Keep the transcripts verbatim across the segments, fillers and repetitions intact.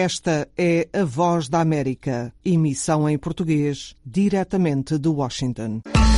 Esta é a Voz da América, emissão em português, diretamente de Washington.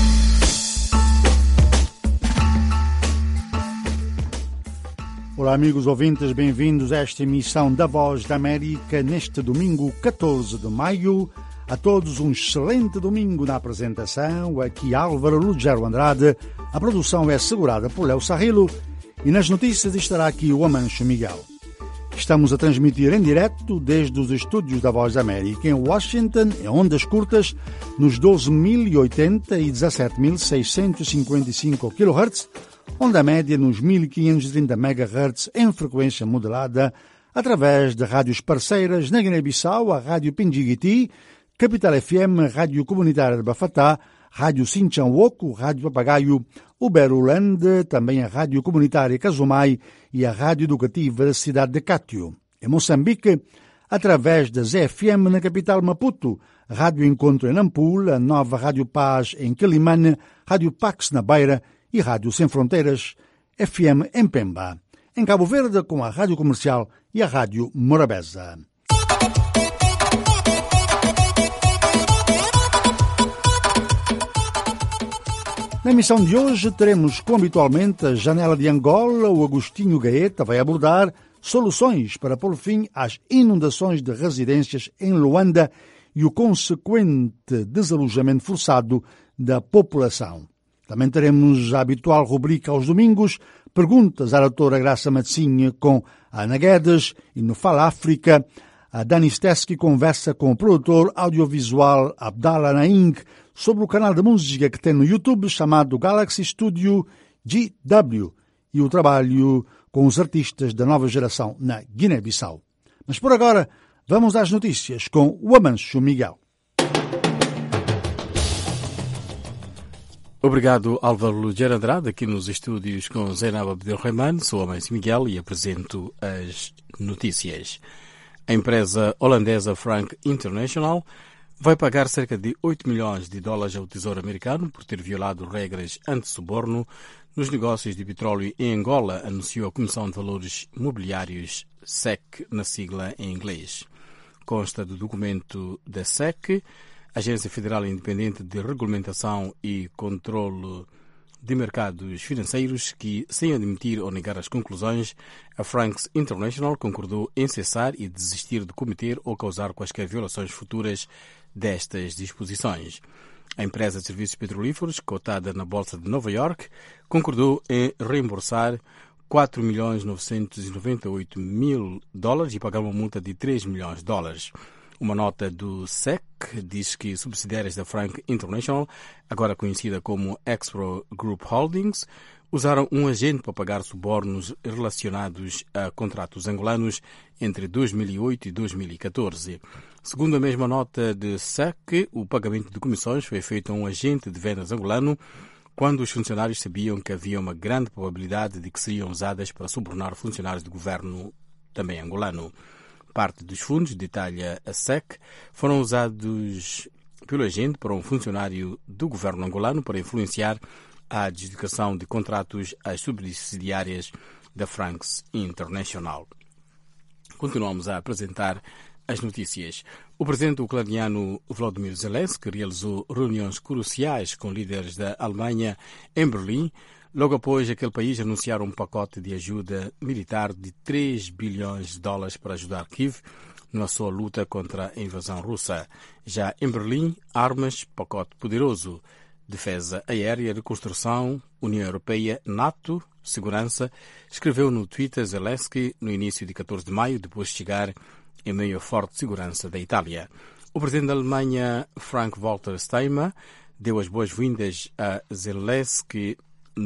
Olá amigos ouvintes, bem-vindos a esta emissão da Voz da América neste domingo catorze de maio. A todos um excelente domingo na apresentação. Aqui Álvaro Lugero Andrade. A produção é assegurada por Léo Sarrilo e nas notícias estará aqui o Amancho Miguel. Estamos a transmitir em direto desde os estúdios da Voz da América em Washington, em ondas curtas, nos doze mil e oitenta e dezassete mil seiscentos e cinquenta e cinco quilohertz, onda média nos mil quinhentos e trinta megahertz em frequência modulada, através de rádios parceiras na Guiné-Bissau, a Rádio Pindiguiti, Capital F M, Rádio Comunitária de Bafatá, Rádio Sinchan-Woku, Rádio Papagaio, Uberuland, também a Rádio Comunitária Casumai e a Rádio Educativa da cidade de Cátio. Em Moçambique, através da Z F M na capital Maputo, Rádio Encontro em Nampula, a nova Rádio Paz em Quelimane, Rádio Pax na Beira e Rádio Sem Fronteiras, F M em Pemba. Em Cabo Verde, com a Rádio Comercial e a Rádio Morabeza. Na emissão de hoje teremos, como habitualmente, a Janela de Angola. O Agostinho Gaeta vai abordar soluções para pôr fim às inundações de residências em Luanda e o consequente desalojamento forçado da população. Também teremos a habitual rubrica aos domingos, perguntas à doutora Graça Matzinha com a Ana Guedes, e no Fala África, a Dani Steski conversa com o produtor audiovisual Abdallah Naing sobre o canal de música que tem no YouTube chamado Galaxy Studio G W e o trabalho com os artistas da nova geração na Guiné-Bissau. Mas por agora, vamos às notícias com o Amancho Miguel. Obrigado, Álvaro Lugero Andrade, aqui nos estúdios com Zainab Abdelrahman. Sou o Amancho Miguel e apresento as notícias. A empresa holandesa Frank International vai pagar cerca de oito milhões de dólares ao Tesouro Americano por ter violado regras anti-suborno nos negócios de petróleo em Angola, anunciou a Comissão de Valores Mobiliários S E C, na sigla em inglês. Consta do documento da S E C, Agência Federal Independente de Regulamentação e Controlo de Mercados Financeiros, que, sem admitir ou negar as conclusões, a Franks International concordou em cessar e desistir de cometer ou causar quaisquer violações futuras destas disposições. A empresa de serviços petrolíferos, cotada na Bolsa de Nova York, concordou em reembolsar quatro milhões novecentos e noventa e oito mil dólares e pagar uma multa de três milhões de dólares. Uma nota do S E C diz que subsidiárias da Frank International, agora conhecida como Expro Group Holdings, usaram um agente para pagar subornos relacionados a contratos angolanos entre dois mil e oito e dois mil e catorze. Segundo a mesma nota de S E C, o pagamento de comissões foi feito a um agente de vendas angolano quando os funcionários sabiam que havia uma grande probabilidade de que seriam usadas para subornar funcionários do governo também angolano. Parte dos fundos, detalha a S E C, foram usados pelo agente para um funcionário do governo angolano para influenciar a adjudicação de contratos às subsidiárias da Franks International. Continuamos a apresentar as notícias. O presidente ucraniano Volodymyr Zelensky realizou reuniões cruciais com líderes da Alemanha em Berlim, logo após aquele país anunciar um pacote de ajuda militar de três bilhões de dólares para ajudar Kiev na sua luta contra a invasão russa. Já em Berlim, armas, pacote poderoso, defesa aérea, reconstrução, União Europeia, NATO, segurança, escreveu no Twitter Zelensky no início de catorze de maio, depois de chegar em meio à forte segurança da Itália. O presidente da Alemanha, Frank-Walter Steinmeier, deu as boas-vindas a Zelensky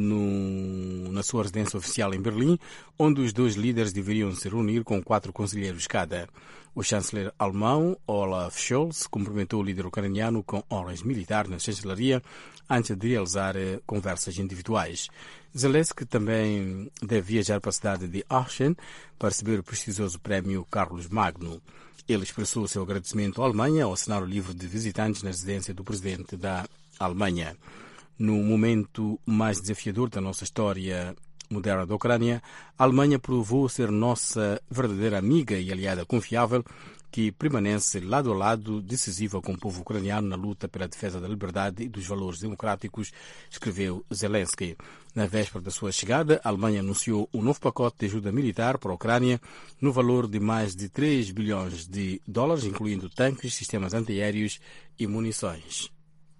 No, na sua residência oficial em Berlim, onde os dois líderes deveriam se reunir com quatro conselheiros cada. O chanceler alemão, Olaf Scholz, cumprimentou o líder ucraniano com honras militares na chancelaria antes de realizar eh, conversas individuais. Zelensky também deve viajar para a cidade de Aachen para receber o prestigioso prémio Carlos Magno. Ele expressou o seu agradecimento à Alemanha ao assinar o livro de visitantes na residência do presidente da Alemanha. No momento mais desafiador da nossa história moderna da Ucrânia, a Alemanha provou ser nossa verdadeira amiga e aliada confiável, que permanece lado a lado decisiva com o povo ucraniano na luta pela defesa da liberdade e dos valores democráticos, escreveu Zelensky. Na véspera da sua chegada, a Alemanha anunciou um novo pacote de ajuda militar para a Ucrânia no valor de mais de três bilhões de dólares, incluindo tanques, sistemas antiaéreos e munições.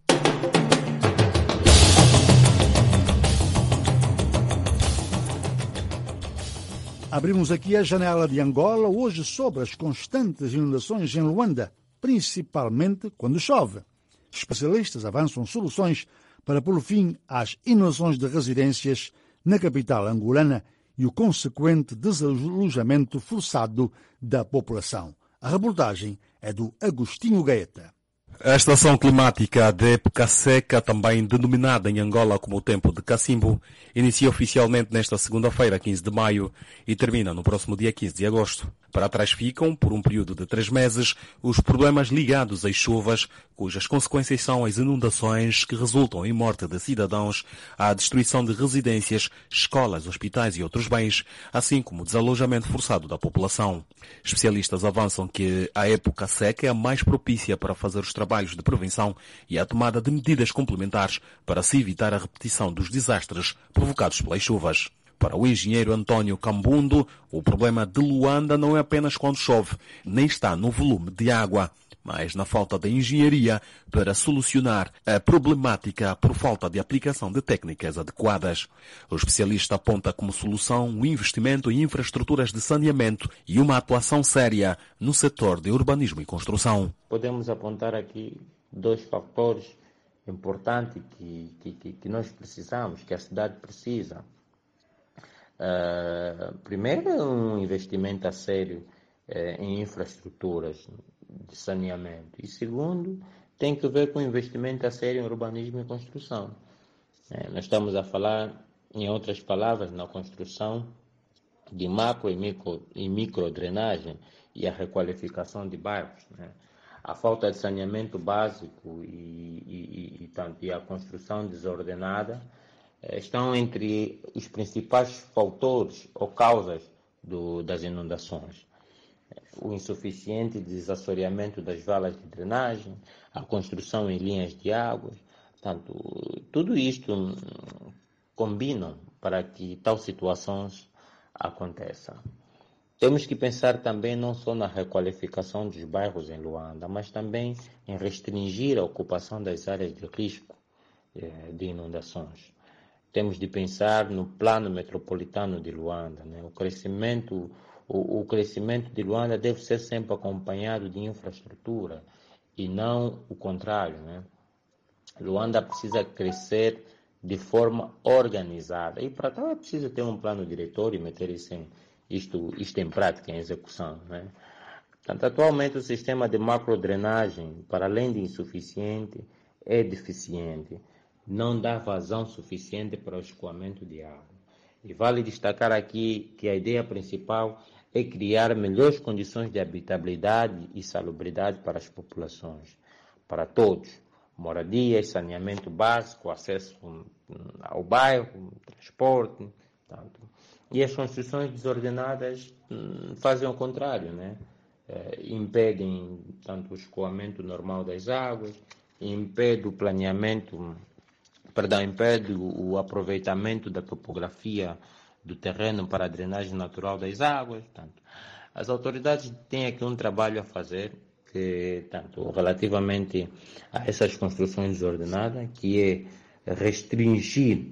Abrimos aqui a janela de Angola hoje sobre as constantes inundações em Luanda, principalmente quando chove. Especialistas avançam soluções para pôr fim às inundações de residências na capital angolana e o consequente desalojamento forçado da população. A reportagem é do Agostinho Gaeta. A estação climática de época seca, também denominada em Angola como o tempo de Cacimbo, inicia oficialmente nesta segunda-feira, quinze de maio, e termina no próximo dia quinze de agosto. Para trás ficam, por um período de três meses, os problemas ligados às chuvas, cujas consequências são as inundações que resultam em morte de cidadãos, a destruição de residências, escolas, hospitais e outros bens, assim como o desalojamento forçado da população. Especialistas avançam que a época seca é a mais propícia para fazer os trabalhos de prevenção e a tomada de medidas complementares para se evitar a repetição dos desastres provocados pelas chuvas. Para o engenheiro António Cambundo, o problema de Luanda não é apenas quando chove, nem está no volume de água, mas na falta de engenharia para solucionar a problemática por falta de aplicação de técnicas adequadas. O especialista aponta como solução o investimento em infraestruturas de saneamento e uma atuação séria no setor de urbanismo e construção. Podemos apontar aqui dois fatores importantes que, que, que nós precisamos, que a cidade precisa. Uh, primeiro, um investimento a sério uh, em infraestruturas de saneamento. E segundo, tem que ver com investimento a sério em urbanismo e construção. Uh, nós estamos a falar, em outras palavras, na construção de macro e micro, e micro drenagem e a requalificação de bairros. Né? A falta de saneamento básico e, e, e, tanto, e a construção desordenada estão entre os principais fatores ou causas do, das inundações. O insuficiente desassoreamento das valas de drenagem, a construção em linhas de água, portanto, tudo isto combinam para que tal situações aconteça. Temos que pensar também não só na requalificação dos bairros em Luanda, mas também em restringir a ocupação das áreas de risco eh, de inundações. Temos de pensar no plano metropolitano de Luanda. Né? O crescimento, o, o crescimento de Luanda deve ser sempre acompanhado de infraestrutura e não o contrário. Né? Luanda precisa crescer de forma organizada e para tal é preciso ter um plano diretor e meter isso em, isto, isto em prática, em execução. Né? Portanto, atualmente o sistema de macrodrenagem, para além de insuficiente, é deficiente. Não dá vazão suficiente para o escoamento de água. E vale destacar aqui que a ideia principal é criar melhores condições de habitabilidade e salubridade para as populações, para todos. Moradia, saneamento básico, acesso ao bairro, transporte. Tanto. E as construções desordenadas hum, fazem o contrário, né? É, impedem tanto o escoamento normal das águas, impedem o planeamento Perdão, impede o aproveitamento da topografia do terreno para a drenagem natural das águas. Portanto, as autoridades têm aqui um trabalho a fazer, que, tanto relativamente a essas construções desordenadas, que é restringir,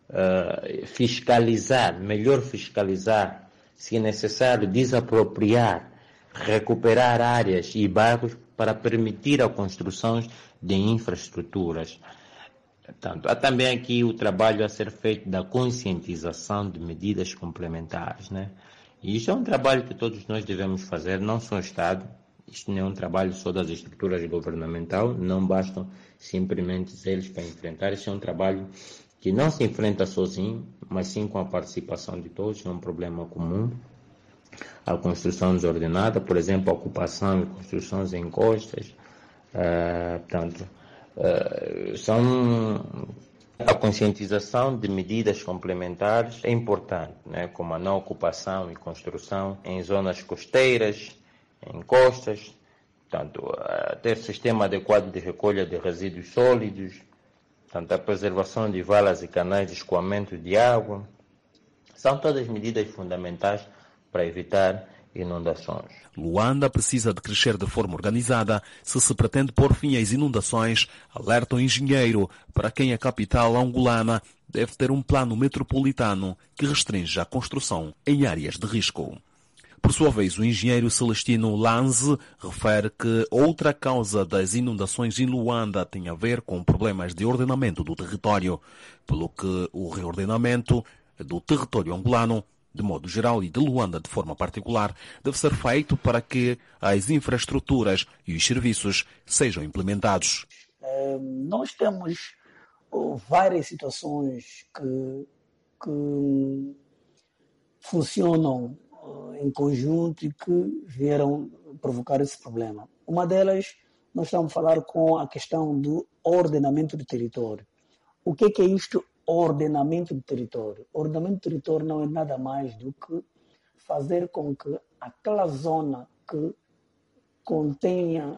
uh, fiscalizar, melhor fiscalizar, se necessário, desapropriar, recuperar áreas e bairros para permitir a construção de infraestruturas. Portanto, há também aqui o trabalho a ser feito da conscientização de medidas complementares, né? E isso é um trabalho que todos nós devemos fazer, não só o Estado. Isto não é um trabalho só das estruturas governamentais, não bastam simplesmente eles para enfrentar. Isso é um trabalho que não se enfrenta sozinho, mas sim com a participação de todos, é um problema comum. A construção desordenada, por exemplo, a ocupação e construções em costas, uh, portanto, Uh, são A conscientização de medidas complementares é importante, né? Como a não ocupação e construção em zonas costeiras, em costas, portanto, ter sistema adequado de recolha de resíduos sólidos, portanto, a preservação de valas e canais de escoamento de água, são todas medidas fundamentais para evitar inundações. Luanda precisa de crescer de forma organizada se se pretende pôr fim às inundações, alerta o engenheiro, para quem a capital angolana deve ter um plano metropolitano que restringe a construção em áreas de risco. Por sua vez, o engenheiro Celestino Lanze refere que outra causa das inundações em Luanda tem a ver com problemas de ordenamento do território, pelo que o reordenamento do território angolano, de modo geral, e de Luanda de forma particular, deve ser feito para que as infraestruturas e os serviços sejam implementados. É, nós temos oh, várias situações que, que funcionam oh, em conjunto e que vieram provocar esse problema. Uma delas, nós estamos a falar com a questão do ordenamento do território. O que é, que é isto? Ordenamento do território. Ordenamento do território não é nada mais do que fazer com que aquela zona que contenha,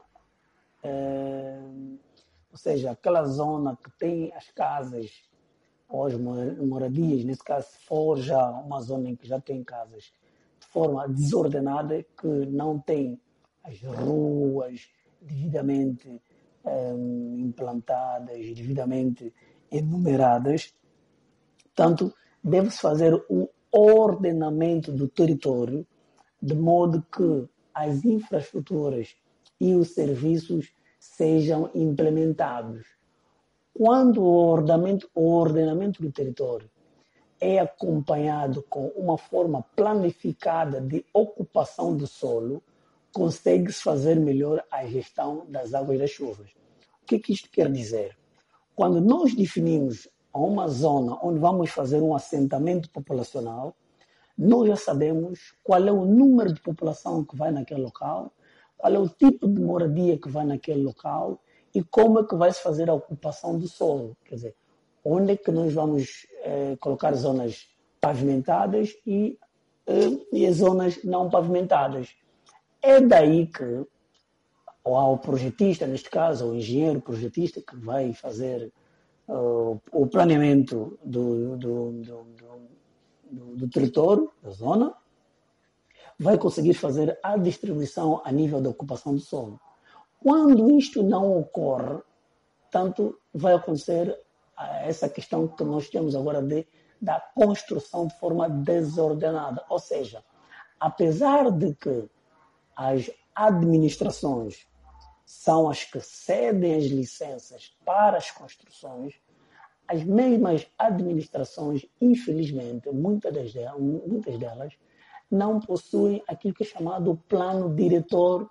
é, ou seja, aquela zona que tem as casas ou as moradias, nesse caso, se for já uma zona em que já tem casas de forma desordenada, que não tem as ruas devidamente é, implantadas, devidamente enumeradas, portanto, deve-se fazer um ordenamento do território de modo que as infraestruturas e os serviços sejam implementados. Quando o ordenamento, o ordenamento do território é acompanhado com uma forma planificada de ocupação do solo, consegue-se fazer melhor a gestão das águas das chuvas. O que é que isto quer dizer? Quando nós definimos uma zona onde vamos fazer um assentamento populacional, nós já sabemos qual é o número de população que vai naquele local, qual é o tipo de moradia que vai naquele local e como é que vai se fazer a ocupação do solo. Quer dizer, onde é que nós vamos eh, colocar zonas pavimentadas e, eh, e as zonas não pavimentadas. É daí que ou ao projetista, neste caso, ao engenheiro projetista que vai fazer uh, o planeamento do, do, do, do, do território, da zona, vai conseguir fazer a distribuição a nível da ocupação do solo. Quando isto não ocorre, tanto vai acontecer essa questão que nós temos agora de, da construção de forma desordenada. Ou seja, apesar de que as administrações são as que cedem as licenças para as construções, as mesmas administrações, infelizmente, muitas delas, muitas delas não possuem aquilo que é chamado plano diretor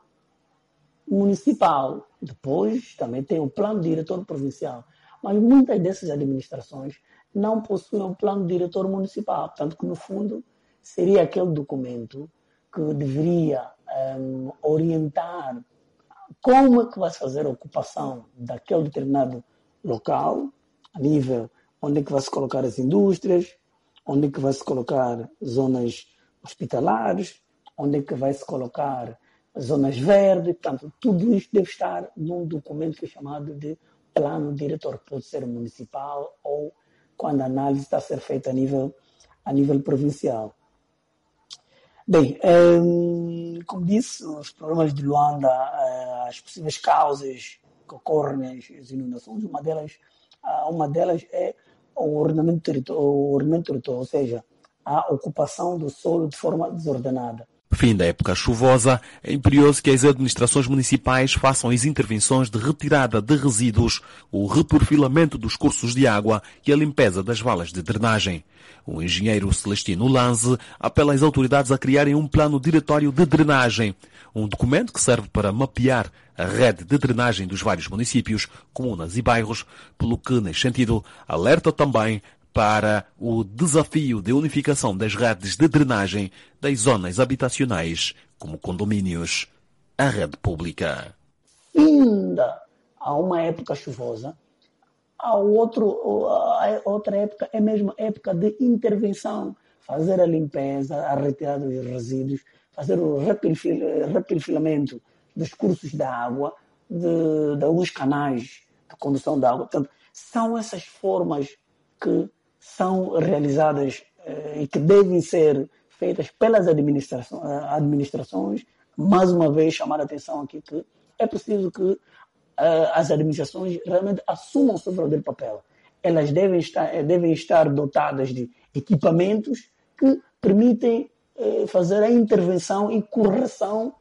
municipal. Depois também tem o plano diretor provincial. Mas muitas dessas administrações não possuem um plano diretor municipal. Portanto, que no fundo seria aquele documento que deveria um, orientar como é que vai se fazer a ocupação daquele determinado local, a nível onde é que vai se colocar as indústrias, onde é que vai se colocar zonas hospitalares, onde é que vai se colocar zonas verdes. Portanto, tudo isto deve estar num documento que é chamado de plano diretor, que pode ser municipal ou quando a análise está a ser feita a nível, a nível provincial. Bem, como disse, os problemas de Luanda, as possíveis causas que ocorrem nas inundações, uma delas, uma delas é o ordenamento territorial, o ordenamento territorial, ou seja, a ocupação do solo de forma desordenada. Fim da época chuvosa, é imperioso que as administrações municipais façam as intervenções de retirada de resíduos, o reperfilamento dos cursos de água e a limpeza das valas de drenagem. O engenheiro Celestino Lanze apela às autoridades a criarem um plano diretório de drenagem, um documento que serve para mapear a rede de drenagem dos vários municípios, comunas e bairros, pelo que, neste sentido, alerta também para o desafio de unificação das redes de drenagem das zonas habitacionais, como condomínios, a rede pública. Finda a uma época chuvosa, a, outro, a outra época é mesmo época de intervenção, fazer a limpeza, a retirada dos resíduos, fazer o reperfilamento dos cursos de água, de, de alguns canais de condução de água. Portanto, são essas formas que são realizadas eh, e que devem ser feitas pelas administrações, administrações. Mais uma vez, chamar a atenção aqui que é preciso que eh, as administrações realmente assumam o seu verdadeiro papel. Elas devem estar, devem estar dotadas de equipamentos que permitem eh, fazer a intervenção e correção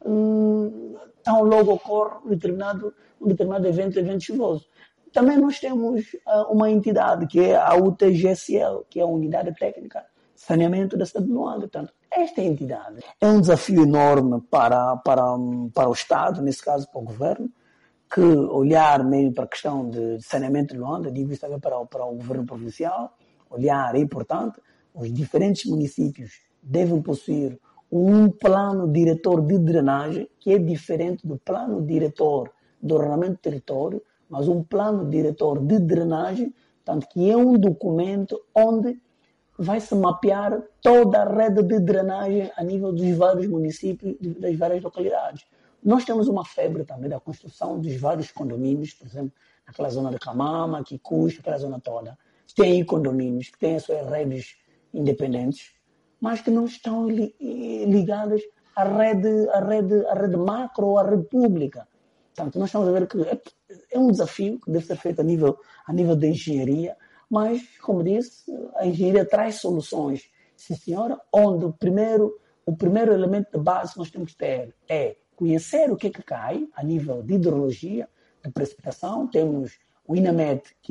hum, tão logo ocorre um determinado, um determinado evento, evento chuvoso. Também nós temos uh, uma entidade que é a U T G S L, que é a Unidade Técnica de Saneamento da cidade de Luanda. Portanto, esta entidade é um desafio enorme para, para, para o Estado, nesse caso para o Governo, que olhar meio para a questão de saneamento de Luanda, digo isso também para, para o Governo Provincial, olhar é importante, os diferentes municípios devem possuir um plano diretor de drenagem, que é diferente do plano diretor do ordenamento do território, mas um plano diretor de drenagem, tanto que é um documento onde vai se mapear toda a rede de drenagem a nível dos vários municípios, das várias localidades. Nós temos uma febre também da construção dos vários condomínios, por exemplo, naquela zona de Camama, Kikuchi, aquela zona toda. Tem condomínios que têm as suas redes independentes, mas que não estão ligadas à rede, à rede, à rede macro ou à rede pública. Portanto, nós estamos a ver que é, é um desafio que deve ser feito a nível, a nível de engenharia, mas, como disse, a engenharia traz soluções, sim senhora, onde o primeiro, o primeiro elemento de base que nós temos que ter é conhecer o que é que cai a nível de hidrologia, de precipitação. Temos o INAMET, que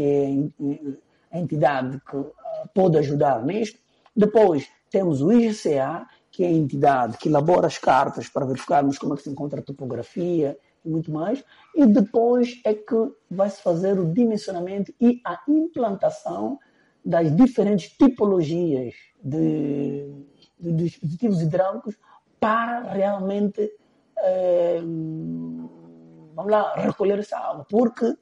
é a entidade que pode ajudar nisto. Depois temos o I G C A, que é a entidade que elabora as cartas para verificarmos como é que se encontra a topografia e muito mais. E depois é que vai-se fazer o dimensionamento e a implantação das diferentes tipologias de, de dispositivos hidráulicos para realmente eh, vamos lá, recolher essa água. Porque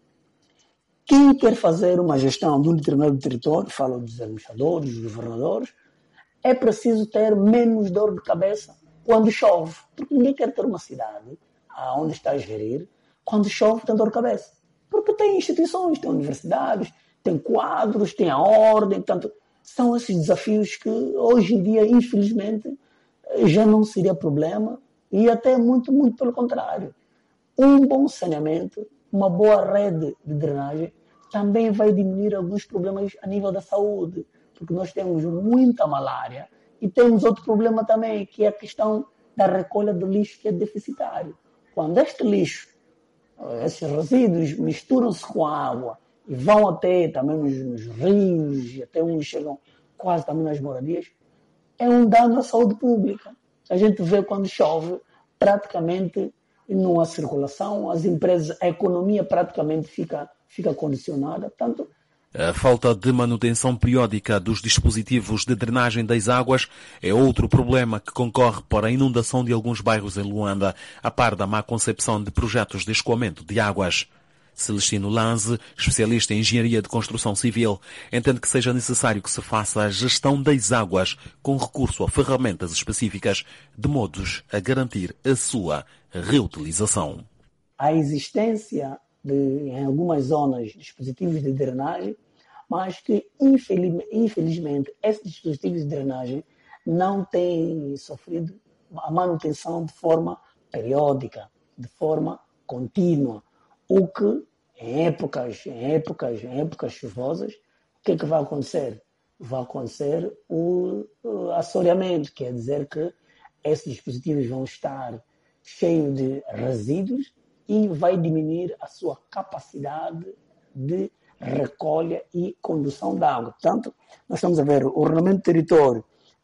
quem quer fazer uma gestão de um determinado território, falo dos administradores, dos governadores, é preciso ter menos dor de cabeça quando chove. Porque ninguém quer ter uma cidade onde está a gerir, quando chove tem dor de cabeça. Porque tem instituições, tem universidades, tem quadros, tem a ordem. Portanto, são esses desafios que hoje em dia, infelizmente, já não seria problema e até muito, muito pelo contrário. Um bom saneamento, uma boa rede de drenagem também vai diminuir alguns problemas a nível da saúde, porque nós temos muita malária e temos outro problema também, que é a questão da recolha do lixo, que é deficitário. Quando este lixo, esses resíduos misturam-se com a água e vão até também nos, nos rios e até uns chegam quase também nas moradias, é um dano à saúde pública. A gente vê quando chove, praticamente não há circulação, as empresas, a economia praticamente fica, fica condicionada. Portanto, a falta de manutenção periódica dos dispositivos de drenagem das águas é outro problema que concorre para a inundação de alguns bairros em Luanda, a par da má concepção de projetos de escoamento de águas. Celestino Lanze, especialista em engenharia de construção civil, entende que seja necessário que se faça a gestão das águas com recurso a ferramentas específicas, de modos a garantir a sua reutilização. A existência de, em algumas zonas, dispositivos de drenagem, mas que, infelizmente, esses dispositivos de drenagem não têm sofrido a manutenção de forma periódica, de forma contínua, o que, em épocas, em épocas, em épocas chuvosas, o que é que vai acontecer? Vai acontecer o, o assoreamento, quer dizer que esses dispositivos vão estar cheios de resíduos e vai diminuir a sua capacidade de recolha e condução da água. Portanto, nós estamos a ver o ordenamento do território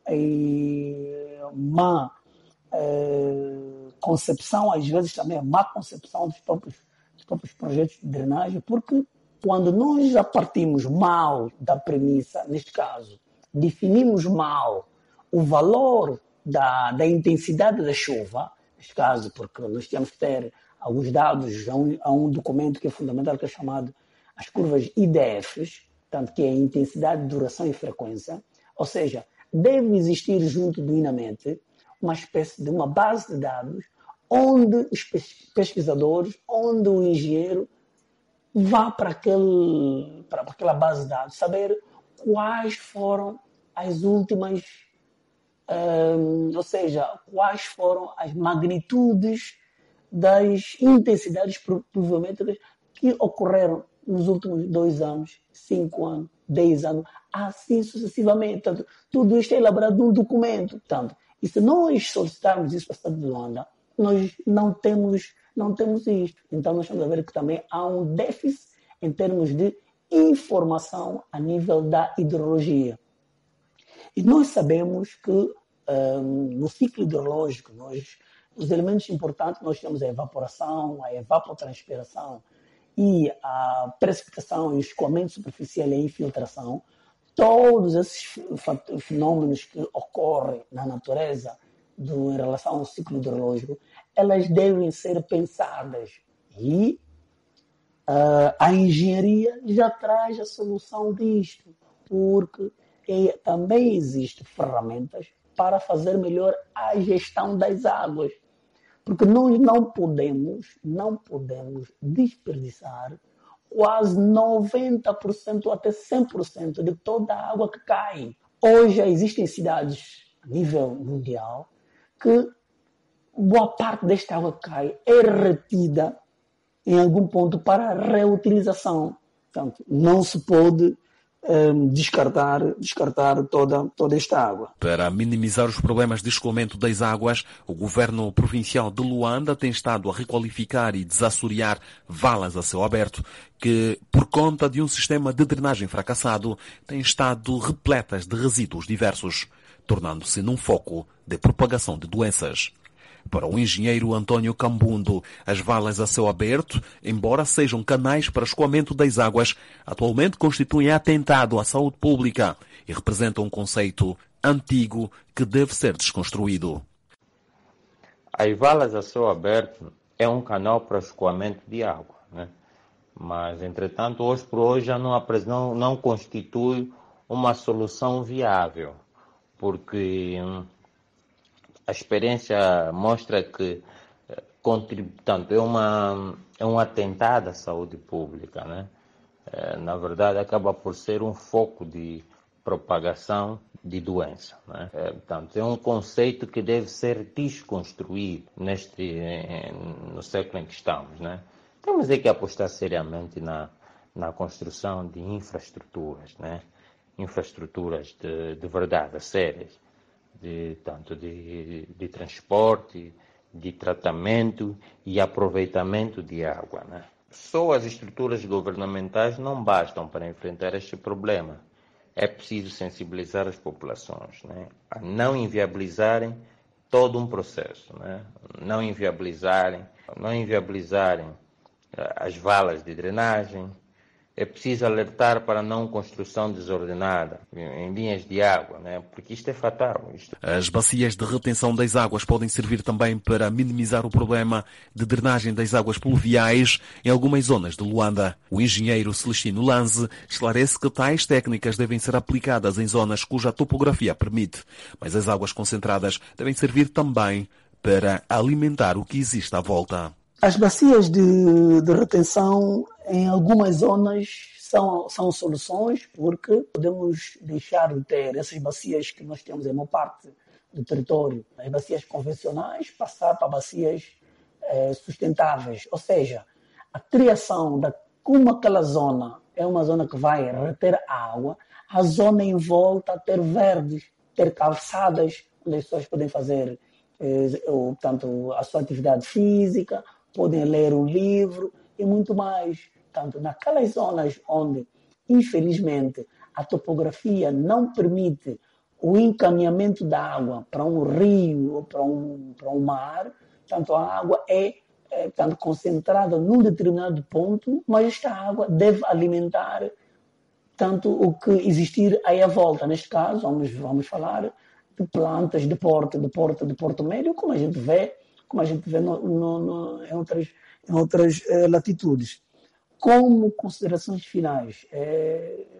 e má eh, concepção, às vezes também a má concepção dos próprios, dos próprios projetos de drenagem, porque quando nós já partimos mal da premissa, neste caso, definimos mal o valor da, da intensidade da chuva, neste caso, porque nós temos que ter alguns dados, há um, há um documento que é fundamental, que é chamado as curvas I D Fs, tanto que é intensidade, duração e frequência, ou seja, deve existir junto do INAMET uma espécie de uma base de dados onde os pesquisadores, onde o engenheiro vá para, aquele, para aquela base de dados, saber quais foram as últimas, um, ou seja, quais foram as magnitudes das intensidades pluviométricas que ocorreram nos últimos dois anos, cinco anos, dez anos, assim sucessivamente. Portanto, tudo isto é elaborado num documento. Portanto, e se nós solicitarmos isso para o Estado de Luanda, nós não temos, não temos isto. Então, nós estamos a ver que também há um déficit em termos de informação a nível da hidrologia. E nós sabemos que um, no ciclo hidrológico, nós, os elementos importantes, nós temos a evaporação, a evapotranspiração e a precipitação, e o escoamento superficial e a infiltração. Todos esses fenômenos que ocorrem na natureza do, em relação ao ciclo hidrológico, elas devem ser pensadas. E uh, a engenharia já traz a solução disto, porque é, também existem ferramentas para fazer melhor a gestão das águas. Porque nós não podemos, não podemos desperdiçar quase noventa por cento ou até cem por cento de toda a água que cai. Hoje existem cidades a nível mundial que boa parte desta água que cai é retida em algum ponto para reutilização. Portanto, não se pode um, descartar, descartar toda, toda esta água. Para minimizar os problemas de escoamento das águas, o governo provincial de Luanda tem estado a requalificar e desassorear valas a céu aberto que, por conta de um sistema de drenagem fracassado, têm estado repletas de resíduos diversos, tornando-se num foco de propagação de doenças. Para o engenheiro Antônio Cambundo, as valas a céu aberto, embora sejam canais para escoamento das águas, atualmente constituem atentado à saúde pública e representam um conceito antigo que deve ser desconstruído. As valas a céu aberto é um canal para escoamento de água, né? Mas, entretanto, hoje por hoje já não, não, não constitui uma solução viável, porque a experiência mostra que tanto é, uma, é um atentado à saúde pública, né? É, na verdade, acaba por ser um foco de propagação de doença, né? É, portanto, é um conceito que deve ser desconstruído neste, no século em que estamos, né? Temos é que apostar seriamente na, na construção de infraestruturas, né? Infraestruturas de, de verdade, sérias. De, tanto de, de transporte, de tratamento e aproveitamento de água, né? Só as estruturas governamentais não bastam para enfrentar este problema. É preciso sensibilizar as populações, né, a não inviabilizarem todo um processo, né? Não inviabilizarem, não inviabilizarem as valas de drenagem. É preciso alertar para a não construção desordenada em linhas de água, né? Porque isto é fatal. Isto... As bacias de retenção das águas podem servir também para minimizar o problema de drenagem das águas pluviais em algumas zonas de Luanda. O engenheiro Celestino Lanze esclarece que tais técnicas devem ser aplicadas em zonas cuja topografia permite, mas as águas concentradas devem servir também para alimentar o que existe à volta. As bacias de, de retenção em algumas zonas são, são soluções, porque podemos deixar de ter essas bacias que nós temos em uma parte do território, as bacias convencionais, passar para bacias eh, sustentáveis. Ou seja, a criação da como aquela zona é uma zona que vai reter água, a zona em volta ter verdes, ter calçadas, onde as pessoas podem fazer eh, ou, tanto a sua atividade física, podem ler um livro e muito mais. Tanto naquelas zonas onde, infelizmente, a topografia não permite o encaminhamento da água para um rio ou para um, para um mar, tanto a água é, é tanto concentrada num determinado ponto, mas esta água deve alimentar tanto o que existir aí à volta. Neste caso, vamos, vamos falar de plantas de porto, de porto, de porto médio, como a gente vê como a gente vê no, no, no, em outras, em outras eh, latitudes. Como considerações finais, eh,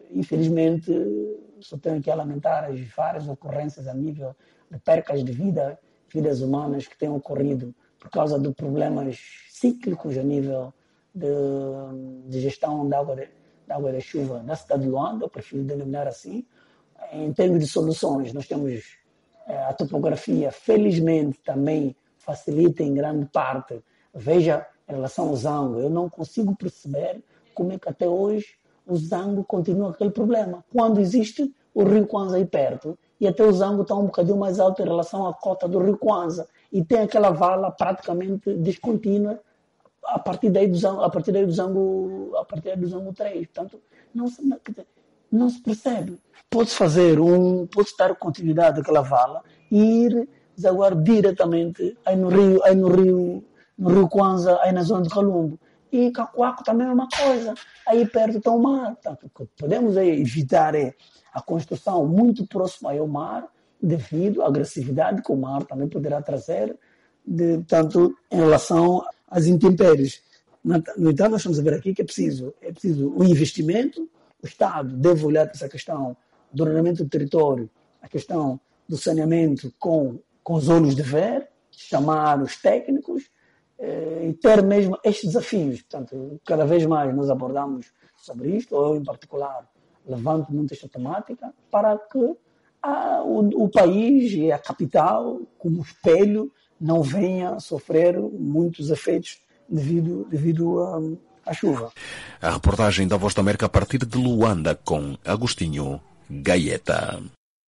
infelizmente, só tenho que lamentar as várias ocorrências a nível de percas de vida, vidas humanas que têm ocorrido por causa de problemas cíclicos a nível de, de gestão da água de, da água da chuva na cidade de Luanda, eu prefiro denominar assim. Em termos de soluções, nós temos a topografia, felizmente, também facilita em grande parte. Veja, em relação ao Zango, eu não consigo perceber como é que até hoje o Zango continua aquele problema. Quando existe o Rio Kwanza aí perto, e até o Zango está um bocadinho mais alto em relação à cota do Rio Kwanza, e tem aquela vala praticamente descontínua a partir daí do Zango, a partir daí do Zango, a partir daí do Zango três. Portanto, não se, não se percebe. Pode-se fazer um, pode-se dar continuidade àquela vala e ir desaguar diretamente aí no Rio, aí no Rio, no Rio Kwanza, aí na zona de Calumbo. E Cacoaco também é uma coisa. Aí perto está o mar. Portanto, podemos aí evitar é, a construção muito próxima ao mar, devido à agressividade que o mar também poderá trazer, de, tanto em relação às intempéries. No entanto, nós estamos a ver aqui que é preciso, é preciso um investimento. O Estado deve olhar para essa questão do ordenamento do território, a questão do saneamento com, com os olhos de ver, chamar os técnicos eh, e ter mesmo estes desafios. Portanto, cada vez mais nós abordamos sobre isto, ou eu em particular levanto muito esta temática, para que a, o, o país e a capital, como espelho, não venha a sofrer muitos efeitos devido, devido a, à chuva. A reportagem da Voz da América a partir de Luanda com Agostinho Gaeta.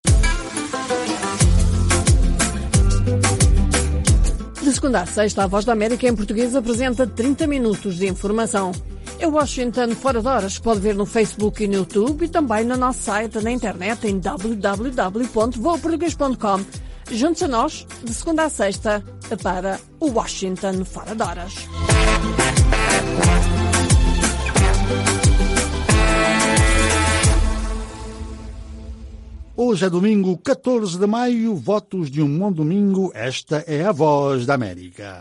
De segunda a sexta, a Voz da América em português apresenta trinta minutos de informação. É Washington Fora de Horas, que pode ver no Facebook e no YouTube e também no nosso site na internet em w w w ponto voa português ponto com. Junte-se a nós, de segunda a sexta, para o Washington Fora de Horas. Hoje é domingo, catorze de maio, votos de um bom domingo. Esta é a Voz da América.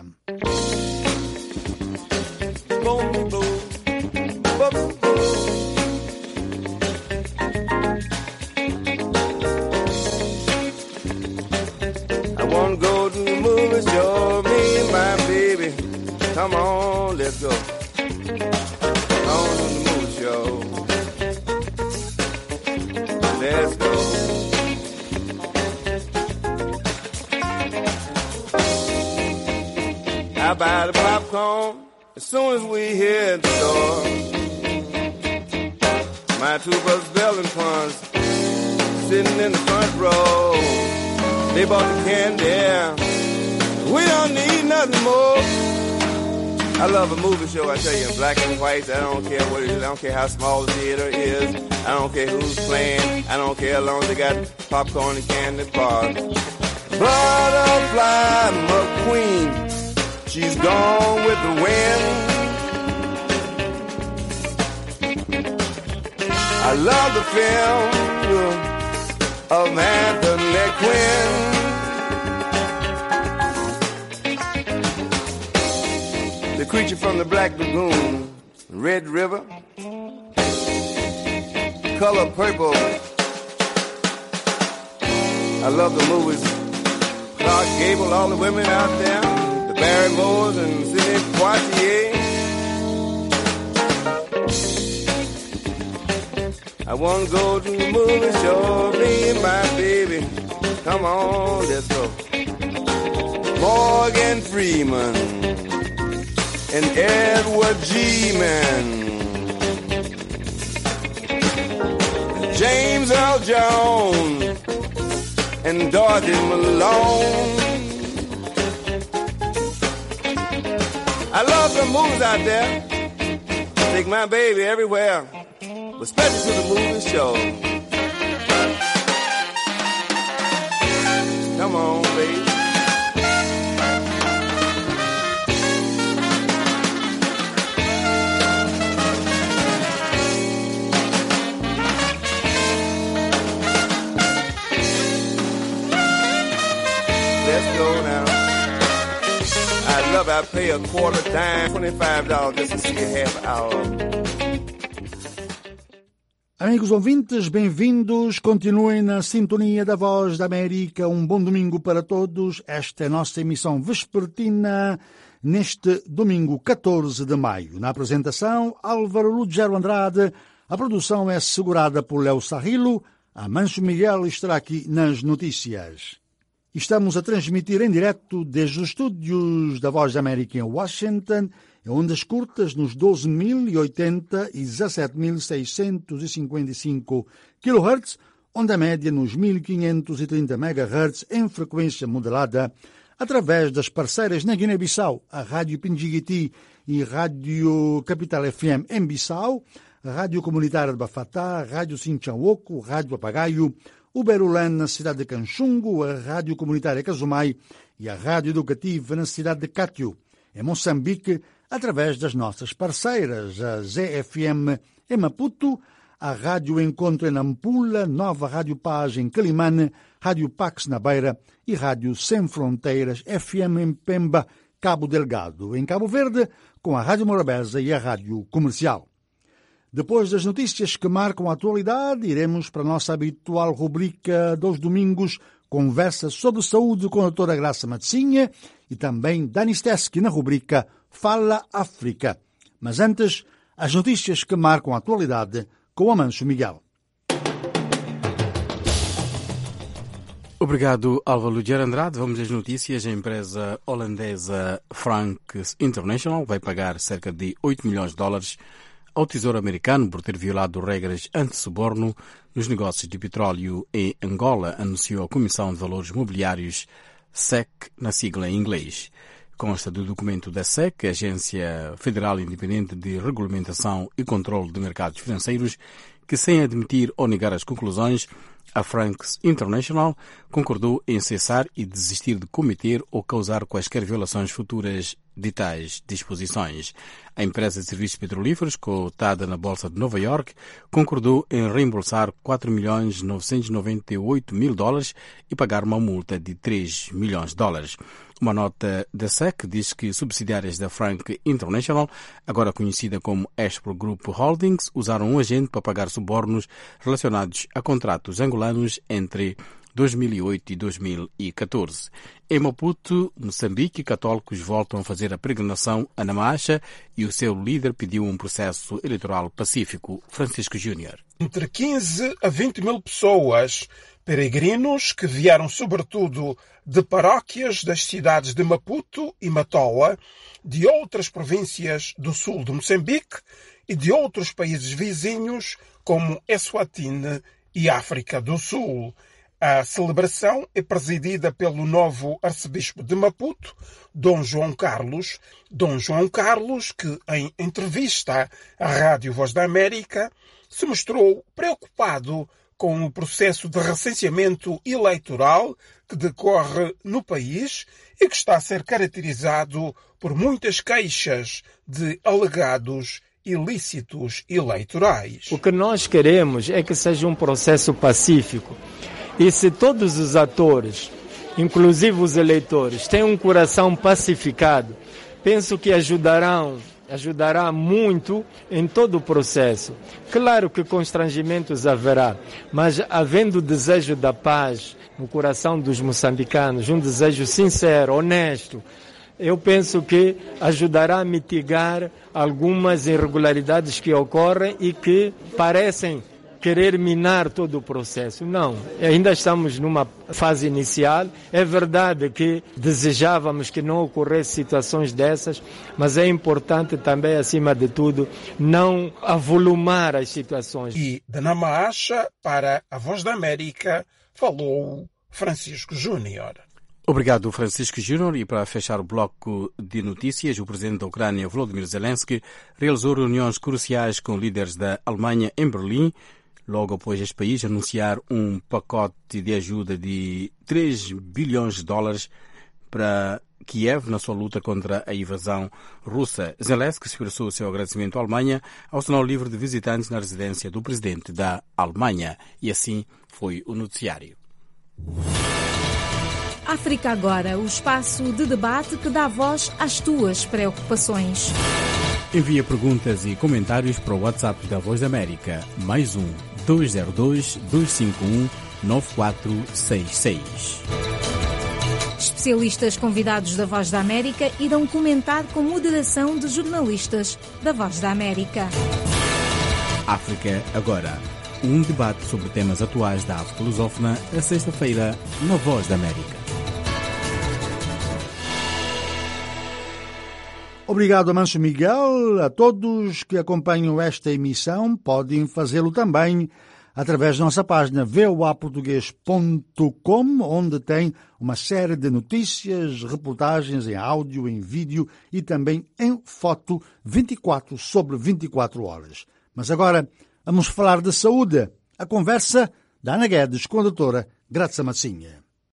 I wanna go to the movie show, me and my baby. Come on, let's go. On to the movie show. Let's go. I buy the popcorn as soon as we hit the door. My two brothers, Bell and Pons, sitting in the front row. They bought the candy. We don't need nothing more. I love a movie show, I tell you, in black and white. I don't care what it is. I don't care how small the theater is. I don't care who's playing. I don't care how long they got popcorn and candy bars. Butterfly McQueen, she's gone with the wind. I love the film of Anthony Quinn. The creature from the Black Lagoon, Red River, Color Purple. I love the movies. Clark Gable, all the women out there, the Barrymores and Sidney Poitier. I wanna go to the movie show, me and my baby. Come on, let's go. Morgan Freeman and Edward G. Man, James Earl Jones and Dorothy Malone. I love some movies out there. Take my baby everywhere, but especially to the movie show. Come on, baby. Let's go now. I love I pay a quarter dime, twenty-five dollars just to see a half hour. Amigos ouvintes, bem-vindos. Continuem na sintonia da Voz da América. Um bom domingo para todos. Esta é a nossa emissão vespertina neste domingo catorze de maio. Na apresentação, Álvaro Lugero Andrade. A produção é assegurada por Léo Sarrilo. Amancio Miguel estará aqui nas notícias. Estamos a transmitir em direto desde os estúdios da Voz da América em Washington, em ondas curtas nos doze mil e oitenta e dezassete mil seiscentos e cinquenta e cinco kHz, onda média nos mil quinhentos e trinta megahertz em frequência modulada, através das parceiras na Guiné-Bissau, a Rádio Pinjiguiti e Rádio Capital F M em Bissau, a Rádio Comunitária de Bafatá, a Rádio Sinchauoco, Rádio Papagaio, o Berulan na cidade de Canchungo, a Rádio Comunitária Casumai e a Rádio Educativa na cidade de Cátiu, em Moçambique, através das nossas parceiras, a Z F M em Maputo, a Rádio Encontro em Nampula, Nova Rádio Paz em Quelimane, Rádio Pax na Beira e Rádio Sem Fronteiras F M em Pemba, Cabo Delgado, em Cabo Verde, com a Rádio Morabeza e a Rádio Comercial. Depois das notícias que marcam a atualidade, iremos para a nossa habitual rubrica dos domingos, conversa sobre saúde com a doutora Graça Matzinha e também Dani Steski na rubrica Fala África. Mas antes, as notícias que marcam a atualidade com Amancio Miguel. Obrigado, Álvaro Lugero Andrade. Vamos às notícias. A empresa holandesa Frank International vai pagar cerca de oito milhões de dólares ao Tesouro Americano por ter violado regras anti-suborno nos negócios de petróleo em Angola, anunciou a Comissão de Valores Mobiliários, S E C, na sigla em inglês. Consta do documento da S E C, a Agência Federal Independente de Regulamentação e Controle de Mercados Financeiros, que, sem admitir ou negar as conclusões, a Franks International concordou em cessar e desistir de cometer ou causar quaisquer violações futuras de tais disposições. A empresa de serviços petrolíferos, cotada na Bolsa de Nova York, concordou em reembolsar quatro milhões novecentos e noventa e oito mil dólares e pagar uma multa de três milhões de dólares. Uma nota da S E C diz que subsidiárias da Frank International, agora conhecida como Espro Group Holdings, usaram um agente para pagar subornos relacionados a contratos angolanos entre dois mil e oito e dois mil e catorze. Em Maputo, Moçambique, católicos voltam a fazer a peregrinação a Namacha e o seu líder pediu um processo eleitoral pacífico. Francisco Júnior. Entre quinze a vinte mil pessoas, peregrinos que vieram sobretudo de paróquias das cidades de Maputo e Matola, de outras províncias do sul de Moçambique e de outros países vizinhos como Eswatini e África do Sul. A celebração é presidida pelo novo arcebispo de Maputo, Dom João Carlos. Dom João Carlos, que em entrevista à Rádio Voz da América, se mostrou preocupado com o processo de recenseamento eleitoral que decorre no país e que está a ser caracterizado por muitas queixas de alegados ilícitos eleitorais. O que nós queremos é que seja um processo pacífico. E se todos os atores, inclusive os eleitores, têm um coração pacificado, penso que ajudarão, ajudará muito em todo o processo. Claro que constrangimentos haverá, mas havendo o desejo da paz no coração dos moçambicanos, um desejo sincero, honesto, eu penso que ajudará a mitigar algumas irregularidades que ocorrem e que parecem querer minar todo o processo. Não, ainda estamos numa fase inicial. É verdade que desejávamos que não ocorressem situações dessas, mas é importante também, acima de tudo, não avolumar as situações. E de Namacha, para a Voz da América, falou Francisco Júnior. Obrigado, Francisco Júnior. E para fechar o bloco de notícias, o presidente da Ucrânia, Volodymyr Zelensky, realizou reuniões cruciais com líderes da Alemanha em Berlim, logo após este país anunciar um pacote de ajuda de três bilhões de dólares para Kiev na sua luta contra a invasão russa. Zelensky expressou o seu agradecimento à Alemanha ao sinal livre de visitantes na residência do presidente da Alemanha. E assim foi o noticiário. África Agora, o espaço de debate que dá voz às tuas preocupações. Envia perguntas e comentários para o WhatsApp da Voz da América, mais um dois zero dois, dois cinco um, nove quatro seis seis. Especialistas convidados da Voz da América irão comentar com moderação de jornalistas da Voz da América. África Agora. Um debate sobre temas atuais da África lusófona, a sexta-feira, na Voz da América. Obrigado, Amancio Miguel. A todos que acompanham esta emissão podem fazê-lo também através da nossa página v o a português ponto com, onde tem uma série de notícias, reportagens em áudio, em vídeo e também em foto, vinte e quatro sobre vinte e quatro horas. Mas agora vamos falar de saúde. A conversa da Ana Guedes com a doutora Graça Massinha.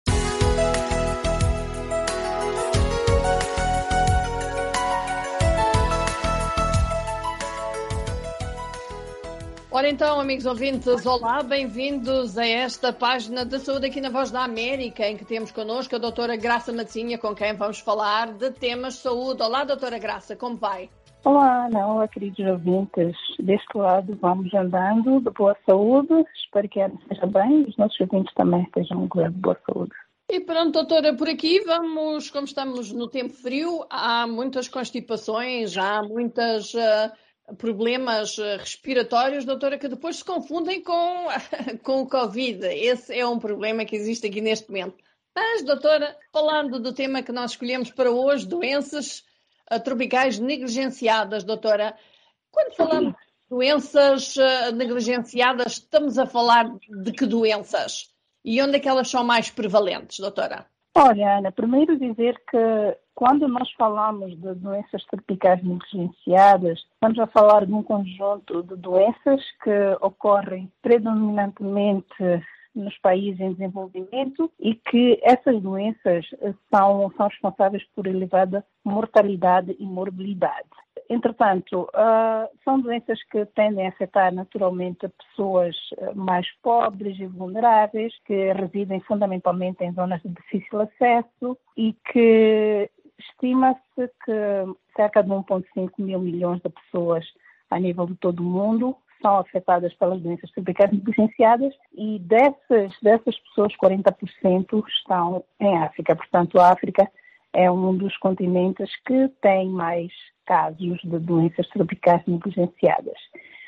Ora então, amigos ouvintes, olá, bem-vindos a esta página de saúde aqui na Voz da América, em que temos connosco a doutora Graça Massinha, com quem vamos falar de temas de saúde. Olá, doutora Graça, como vai? Olá, Ana, olá, queridos ouvintes. Deste lado vamos andando de boa saúde, espero que a Ana esteja bem e os nossos ouvintes também estejam de boa saúde. E pronto, doutora, por aqui vamos, como estamos no tempo frio, há muitas constipações, há muitas... Uh, problemas respiratórios, doutora, que depois se confundem com, com o Covid. Esse é um problema que existe aqui neste momento. Mas, doutora, falando do tema que nós escolhemos para hoje, doenças uh, tropicais negligenciadas, doutora, quando falamos de doenças uh, negligenciadas, estamos a falar de que doenças? E onde é que elas são mais prevalentes, doutora? Olha, Ana, primeiro dizer que quando nós falamos de doenças tropicais negligenciadas, estamos a falar de um conjunto de doenças que ocorrem predominantemente nos países em desenvolvimento e que essas doenças são, são responsáveis por elevada mortalidade e morbilidade. Entretanto, uh, são doenças que tendem a afetar naturalmente pessoas mais pobres e vulneráveis, que residem fundamentalmente em zonas de difícil acesso e que estima-se que cerca de um vírgula cinco mil milhões de pessoas a nível de todo o mundo são afetadas pelas doenças tropicais negligenciadas e dessas, dessas pessoas, quarenta por cento estão em África. Portanto, a África é um dos continentes que tem mais casos de doenças tropicais negligenciadas.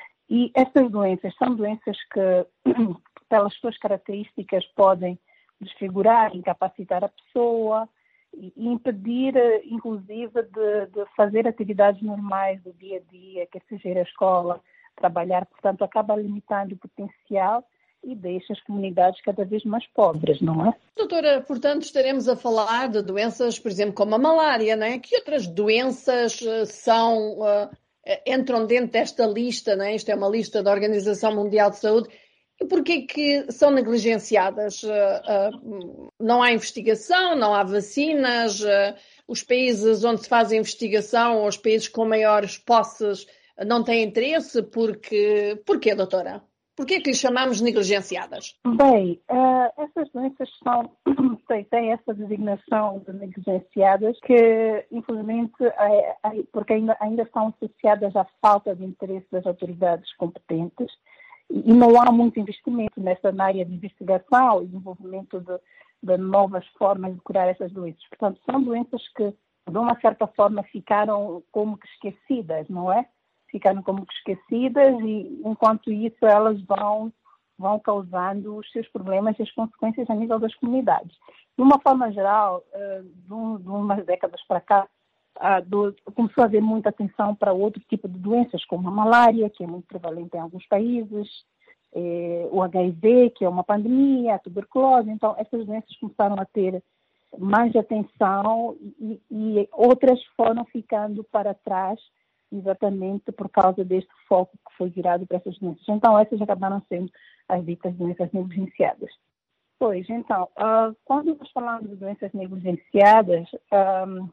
E estas doenças são doenças que, pelas suas características, podem desfigurar, incapacitar a pessoa e impedir, inclusive, de, de fazer atividades normais do dia a dia, quer seja ir à escola, trabalhar. Portanto, acaba limitando o potencial e deixa as comunidades cada vez mais pobres, não é? Doutora, portanto, estaremos a falar de doenças, por exemplo, como a malária, não é? Que outras doenças são, uh, entram dentro desta lista, não é? Isto é uma lista da Organização Mundial de Saúde. E porquê que são negligenciadas? Uh, uh, não há investigação, não há vacinas, uh, os países onde se faz a investigação, os países com maiores posses, não têm interesse, porque... Porquê, doutora? Porquê que lhes chamamos negligenciadas? Bem, uh, essas doenças são, têm, têm essa designação de negligenciadas que, infelizmente, é, é, porque ainda, ainda estão associadas à falta de interesse das autoridades competentes e, e não há muito investimento nessa área de investigação e desenvolvimento de, de novas formas de curar essas doenças. Portanto, são doenças que, de uma certa forma, ficaram como que esquecidas, não é? Ficaram como que esquecidas e, enquanto isso, elas vão, vão causando os seus problemas e as consequências a nível das comunidades. De uma forma geral, de, um, de umas décadas para cá, do, começou a haver muita atenção para outro tipo de doenças, como a malária, que é muito prevalente em alguns países, eh, o agá i vê, que é uma pandemia, a tuberculose. Então, essas doenças começaram a ter mais atenção e, e outras foram ficando para trás, exatamente por causa deste foco que foi virado para essas doenças. Então, essas acabaram sendo as ditas doenças negligenciadas. Pois, então, uh, quando nós falamos de doenças negligenciadas, um,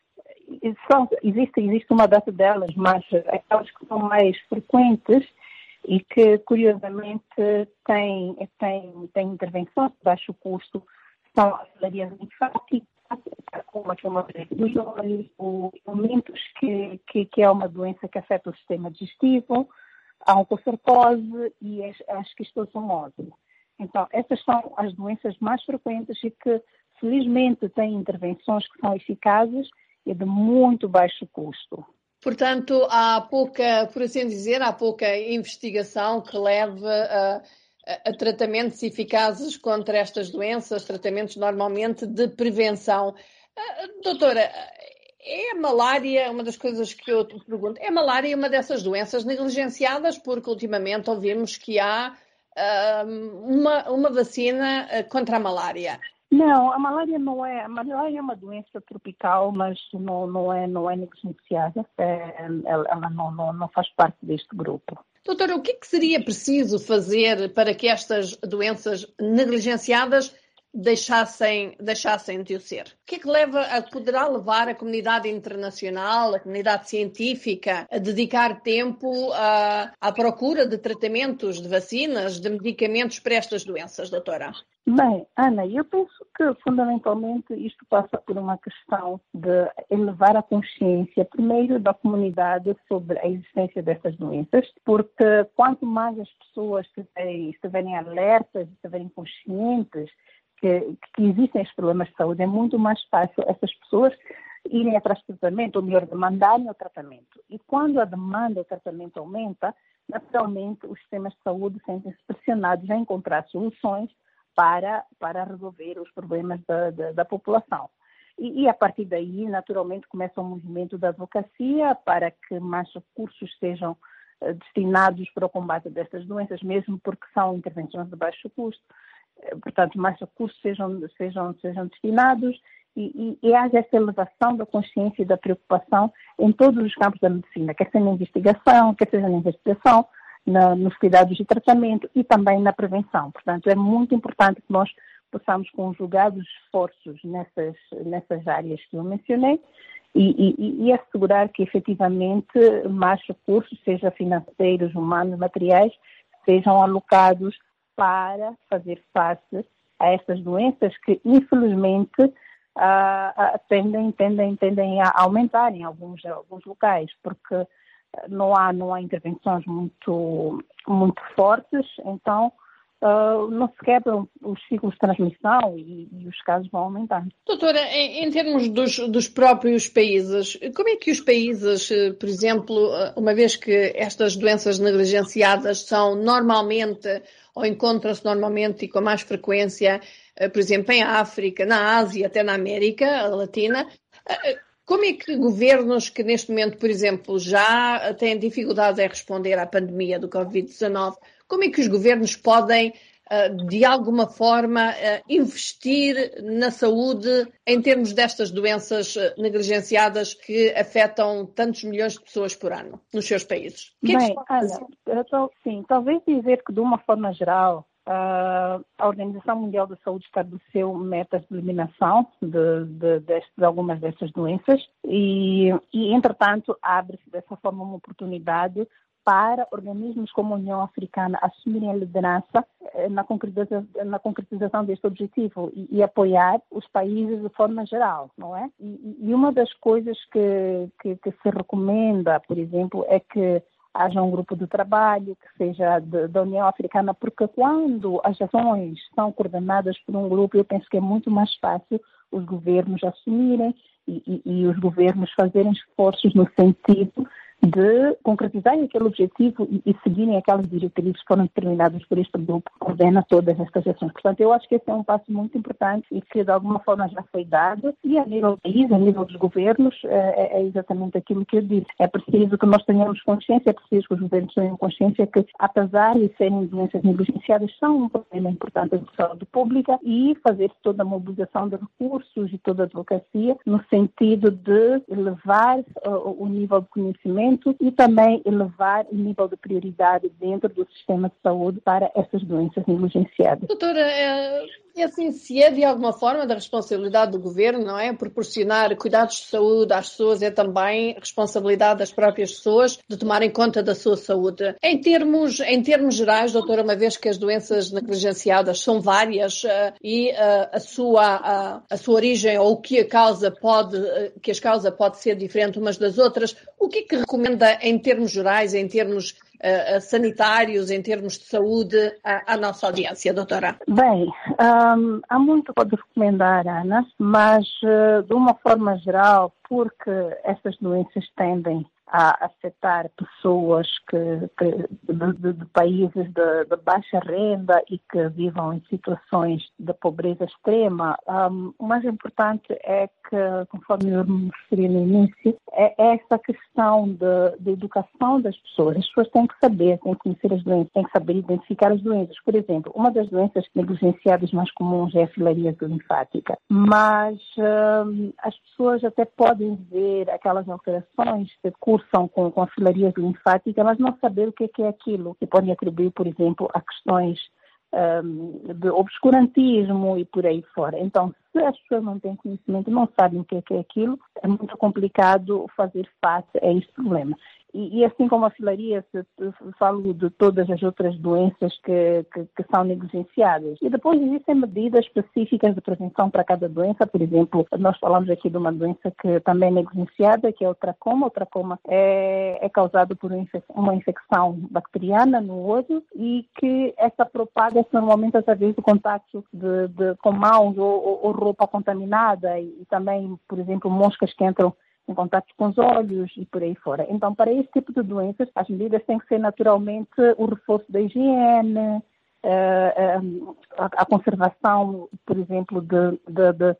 são, existe, existe uma data delas, mas aquelas que são mais frequentes e que, curiosamente, têm, têm, têm intervenções de baixo custo, são as filarias linfáticas, como como é uma doença dos olhos, os momentos que, que, que é uma doença que afeta o sistema digestivo, a oncocercose e as, a esquistossomose. Então, essas são as doenças mais frequentes e que, felizmente, têm intervenções que são eficazes e de muito baixo custo. Portanto, há pouca, por assim dizer, há pouca investigação que leve a, a, a tratamentos eficazes contra estas doenças, tratamentos normalmente de prevenção. Uh, doutora, é a malária, uma das coisas que eu te pergunto, é a malária uma dessas doenças negligenciadas? Porque ultimamente ouvimos que há uh, uma, uma vacina contra a malária. Não, a malária não é, a malária é uma doença tropical, mas não, não é, não é negligenciada, é, ela, ela não, não, não faz parte deste grupo. Doutora, o que, é que seria preciso fazer para que estas doenças negligenciadas deixassem, deixassem de o ser? O que é que leva, a, poderá levar a comunidade internacional, a comunidade científica, a dedicar tempo a, à procura de tratamentos, de vacinas, de medicamentos para estas doenças, doutora? Bem, Ana, eu penso que fundamentalmente isto passa por uma questão de elevar a consciência, primeiro, da comunidade sobre a existência dessas doenças, porque quanto mais as pessoas estiverem, estiverem alertas, estiverem conscientes que, que existem estes problemas de saúde, é muito mais fácil essas pessoas irem atrás do tratamento, ou melhor, demandarem o tratamento. E quando a demanda do tratamento aumenta, naturalmente os sistemas de saúde sentem-se pressionados a encontrar soluções para, para resolver os problemas da, da, da população. E, e a partir daí, naturalmente, começa um movimento da advocacia para que mais recursos sejam uh, destinados para o combate destas doenças, mesmo porque são intervenções de baixo custo. Uh, portanto, mais recursos sejam, sejam, sejam destinados e, e, e haja essa elevação da consciência e da preocupação em todos os campos da medicina, quer seja na investigação, quer seja na investigação, Na, nos cuidados de tratamento e também na prevenção. Portanto, é muito importante que nós possamos conjugar os esforços nessas, nessas áreas que eu mencionei e, e, e assegurar que, efetivamente, mais recursos, seja financeiros, humanos, materiais, sejam alocados para fazer face a estas doenças que, infelizmente, uh, uh, tendem, tendem, tendem a aumentar em alguns, alguns locais, porque Não há, não há intervenções muito, muito fortes, então uh, não se quebram os ciclos de transmissão e, e os casos vão aumentando. Doutora, em, em termos dos, dos próprios países, como é que os países, por exemplo, uma vez que estas doenças negligenciadas são normalmente, ou encontram-se normalmente e com mais frequência, por exemplo, em África, na Ásia, até na América Latina, como é que governos que neste momento, por exemplo, já têm dificuldade em responder à pandemia do covid dezanove, como é que os governos podem, de alguma forma, investir na saúde em termos destas doenças negligenciadas que afetam tantos milhões de pessoas por ano nos seus países? O que Bem, é que Ana, eu tô, sim, talvez dizer que de uma forma geral, Uh, a Organização Mundial da Saúde estabeleceu metas de eliminação de, de, de, de algumas dessas doenças e, e, entretanto, abre-se dessa forma uma oportunidade para organismos como a União Africana assumirem a liderança eh, na, concretização, na concretização deste objetivo e, e apoiar os países de forma geral, não é? E, e uma das coisas que, que, que se recomenda, por exemplo, é que haja um grupo de trabalho que seja de, da União Africana, porque quando as ações são coordenadas por um grupo, eu penso que é muito mais fácil os governos assumirem e, e, e os governos fazerem esforços no sentido de concretizarem aquele objetivo e, e seguirem aquelas diretrizes que foram determinadas por este grupo que coordena todas estas ações. Portanto, eu acho que esse é um passo muito importante e que de alguma forma já foi dado e a nível do país, a nível dos governos, é, é exatamente aquilo que eu disse. É preciso que nós tenhamos consciência, é preciso que os governos tenham consciência que, apesar de serem doenças negligenciadas, são um problema importante da saúde pública e fazer toda a mobilização de recursos e toda a advocacia no sentido de elevar uh, o nível de conhecimento e também elevar o nível de prioridade dentro do sistema de saúde para essas doenças negligenciadas. Doutora, E assim, se é de alguma forma da responsabilidade do governo, não é? Proporcionar cuidados de saúde às pessoas é também responsabilidade das próprias pessoas de tomarem conta da sua saúde. Em termos, em termos gerais, doutora, uma vez que as doenças negligenciadas são várias uh, e uh, a, sua, uh, a sua origem ou o que a causa pode, uh, que as causas pode ser diferente umas das outras, o que é que recomenda em termos gerais, em termos Uh, sanitários, em termos de saúde, à, à nossa audiência, doutora? Bem, um, há muito pode recomendar, Ana, mas uh, de uma forma geral, porque essas doenças tendem a afetar pessoas que, que de, de, de países de, de baixa renda e que vivam em situações de pobreza extrema, um, o mais importante é que, conforme eu me referi no início, é essa questão de, de educação das pessoas. As pessoas têm que saber, têm que conhecer as doenças, têm que saber identificar as doenças. Por exemplo, uma das doenças negligenciadas mais comuns é a filaríase linfática, mas um, as pessoas até podem ver aquelas alterações de curso são com, com a filaríase linfática, mas não saber o que é, que é aquilo. E podem atribuir, por exemplo, a questões um, de obscurantismo e por aí fora. Então, se as pessoas não têm conhecimento, não sabem o que é, que é aquilo, é muito complicado fazer face a este problema. E, e assim como a filaríase, falo de todas as outras doenças que, que, que são negligenciadas. E depois existem medidas específicas de prevenção para cada doença. Por exemplo, nós falamos aqui de uma doença que também é negligenciada, que é o tracoma. O tracoma é, é causado por uma infecção bacteriana no olho e que essa propaga-se normalmente através do contato de, de, com mãos ou, ou roupa contaminada e, e também, por exemplo, moscas que entram em contato com os olhos e por aí fora. Então, para esse tipo de doenças, as medidas têm que ser naturalmente o reforço da higiene, a, a conservação, por exemplo, de, de, de,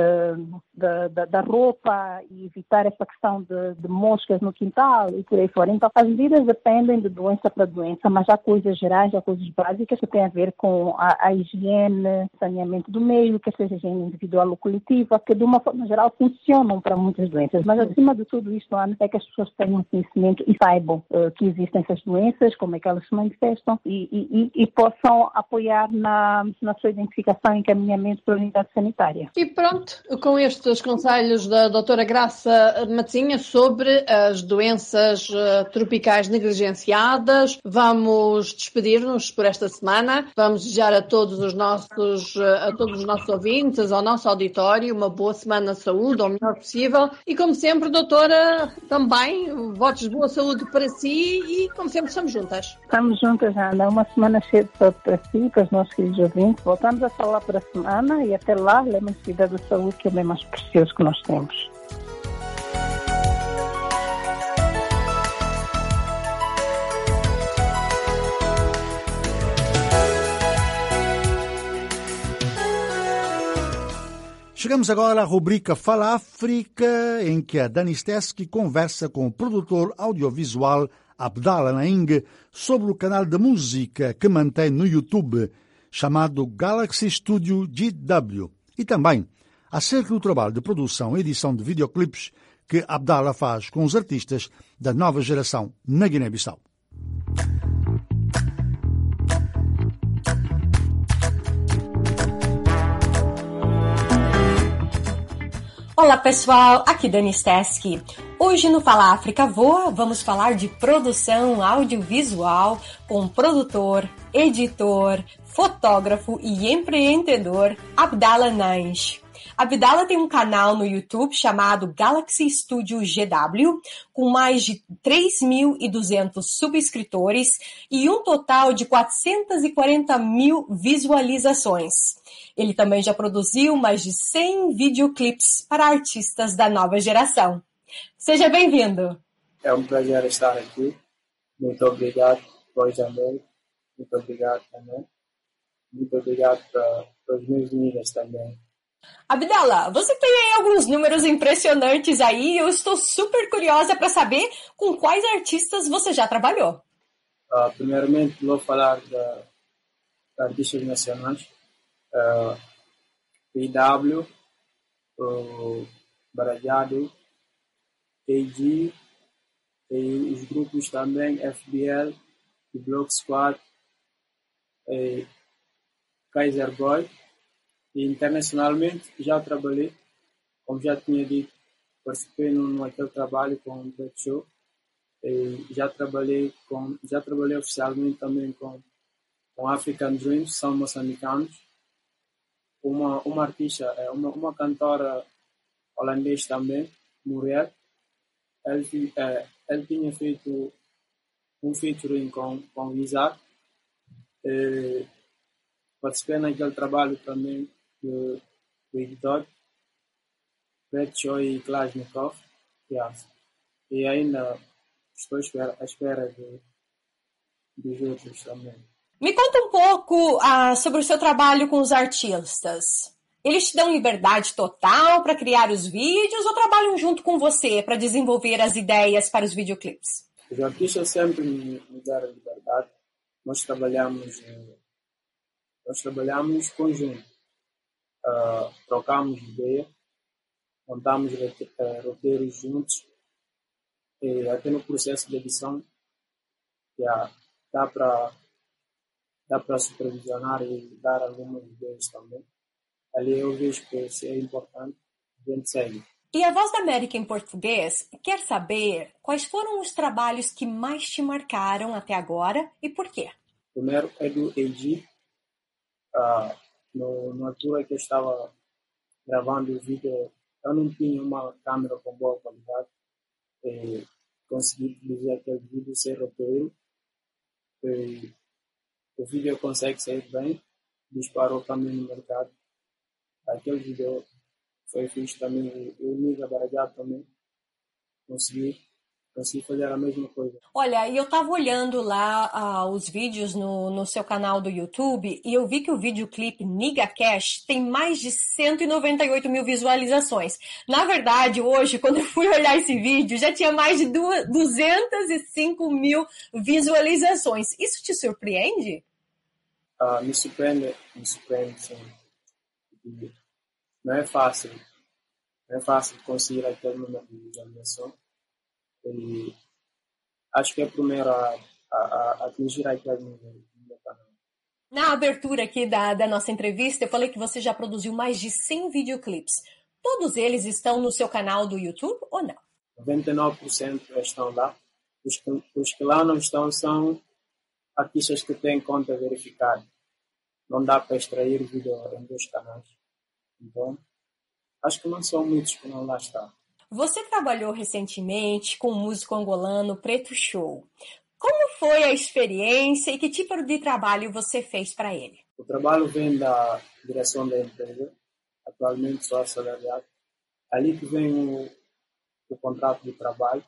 de, de, da roupa e evitar essa questão de, de moscas no quintal e por aí fora. Então, as medidas dependem de doença para doença, mas há coisas gerais, há coisas básicas que têm a ver com a, a higiene, saneamento do meio, que seja higiene individual ou coletiva, que de uma forma geral funcionam para muitas doenças. Mas, acima de tudo isto, Ana, é que as pessoas tenham conhecimento e saibam uh, que existem essas doenças, como é que elas se manifestam e, e, e, e possam apoiar na, na sua identificação e encaminhamento para a unidade sanitária. E pronto, com estes conselhos da doutora Graça Matezinha sobre as doenças uh, tropicais negligenciadas, vamos despedir-nos por esta semana. Vamos desejar a todos os nossos, uh, a todos os nossos ouvintes, ao nosso auditório, uma boa semana de saúde, ao melhor possível. E como sempre, doutora, também, votos de boa saúde para si e, como sempre, estamos juntas. Estamos juntas, Ana. Uma semana cheia de saúde para si, para os nossos queridos ouvintes. Voltamos a falar para a semana e até lá, lembre-se de cuidar da saúde, que é o bem mais precioso que nós temos. Chegamos agora à rubrica Fala África, em que a Dani Steski conversa com o produtor audiovisual Abdallah Naing sobre o canal de música que mantém no YouTube, chamado Galaxy Studio G W, e também acerca do trabalho de produção e edição de videoclipes que Abdallah faz com os artistas da nova geração na Guiné-Bissau. Olá pessoal, aqui Dani Steski. Hoje no Fala África Voa vamos falar de produção audiovisual com o produtor, editor, fotógrafo e empreendedor Abdallah Naing. Abdallah tem um canal no YouTube chamado Galaxy Studio G W, com mais de três mil e duzentos subscritores e um total de quatrocentas e quarenta mil visualizações. Ele também já produziu mais de cem videoclipes para artistas da nova geração. Seja bem-vindo! É um prazer estar aqui. Muito obrigado, Voz da América. Muito obrigado também. Muito obrigado para os meus meninos também. Abdallah, você tem aí alguns números impressionantes aí. Eu estou super curiosa para saber com quais artistas você já trabalhou. Uh, primeiramente, vou falar de artistas nacionais. Uh, P W, uh, Barajado, K G, e os grupos também F B L, Block Squad, e Kaiser Boy, E internacionalmente já trabalhei, como já tinha dito, participei no aquele trabalho com o Black Show. E já trabalhei com, já trabalhei oficialmente também com, com African Dreams, são moçambicanos. Uma, uma artista, uma, uma cantora holandesa também, Muriel. Ele, é, ele tinha feito um featuring com, com o Isaac. E participei naquele trabalho também do, do editor, Black Show e Klashnikov. Yes. E ainda estou à espera, à espera de, dos outros também. Me conta um pouco ah, sobre o seu trabalho com os artistas. Eles te dão liberdade total para criar os vídeos ou trabalham junto com você para desenvolver as ideias para os videoclipes? Os artistas sempre me, me deram liberdade. Nós trabalhamos, nós trabalhamos conjunto. Uh, trocamos ideias, montamos roteiros juntos. E até no processo de edição yeah, dá para dá para supervisionar e dar algumas ideias também. Ali eu vejo que isso é importante, a gente segue. E a Voz da América em português quer saber quais foram os trabalhos que mais te marcaram até agora e por quê? Primeiro é do A G. Uh, no, na altura que eu estava gravando o vídeo, eu não tinha uma câmera com boa qualidade. E consegui produzir aquele vídeo sem roteiro. E o vídeo consegue sair bem, disparou também no mercado. Aquele vídeo foi fixe também. Eu, Niga Barajá também, consegui, consegui fazer a mesma coisa. Olha, e eu estava olhando lá uh, os vídeos no, no seu canal do YouTube e eu vi que o videoclipe Niga Cash tem mais de cento e noventa e oito mil visualizações. Na verdade, hoje, quando eu fui olhar esse vídeo, já tinha mais de duzentas e cinco mil visualizações. Isso te surpreende? Uh, me surpreende, me surpreende, sim. Não é fácil, não é fácil conseguir aquele número de visualização. E acho que é a primeira a, a, a atingir aquele número no meu canal. Na abertura aqui da, da nossa entrevista, eu falei que você já produziu mais de cem videoclipes. Todos eles estão no seu canal do YouTube ou não? noventa e nove por cento estão lá. Os que, os que lá não estão são artistas que têm conta verificada. Não dá para extrair vídeo em dois canais. Então, acho que não são muitos que não lá estão. Você trabalhou recentemente com o músico angolano Preto Show. Como foi a experiência e que tipo de trabalho você fez para ele? O trabalho vem da direção da empresa. Atualmente sou assalariado. Ali que vem o, o contrato de trabalho.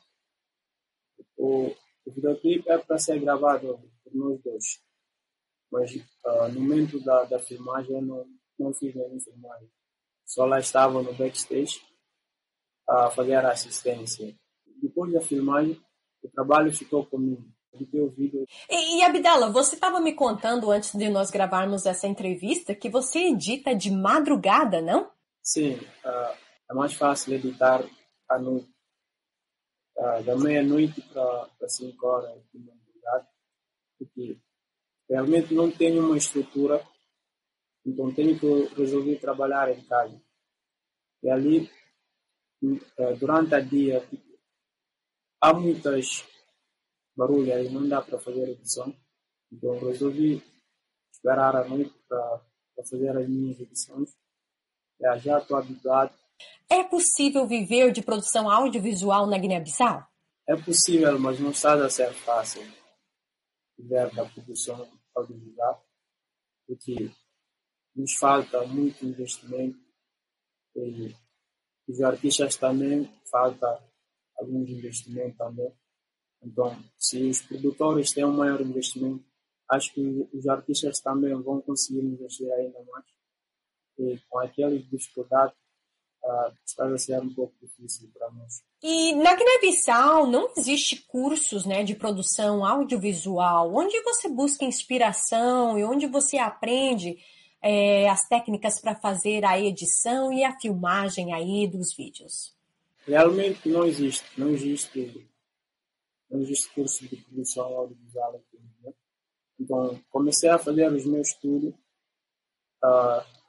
O, o videoclipe é para ser gravado por nós dois. Mas uh, no momento da, da filmagem eu não, não fiz nenhuma filmagem. Só lá estava no backstage a fazer a assistência. Depois da filmagem, o trabalho ficou comigo. O vídeo. E, e Abdala, você estava me contando antes de nós gravarmos essa entrevista que você edita de madrugada, não? Sim, uh, é mais fácil editar à noite. Uh, da meia-noite para cinco horas de madrugada. Porque realmente não tenho uma estrutura, então tenho que resolver trabalhar em casa. E ali, durante o dia, há muitas barulhos aí, não dá para fazer edição. Então resolvi esperar a noite para fazer as minhas edições. Já, já estou habituado. É possível viver de produção audiovisual na Guiné-Bissau? É possível, mas não está a ser fácil viver da produção audiovisual, porque nos falta muito investimento e os artistas também falta alguns investimentos também. Então, se os produtores têm um maior investimento, acho que os artistas também vão conseguir investir ainda mais. E com aquelas dificuldades, uh, está a ser um pouco difícil para nós. E na Guiné-Bissau não existe cursos, né, de produção audiovisual, onde você busca inspiração e onde você aprende é, as técnicas para fazer a edição e a filmagem aí dos vídeos. Realmente não existe, não existe, não existe curso de produção audiovisual aqui, né? Então comecei a fazer os meus estudos, uh,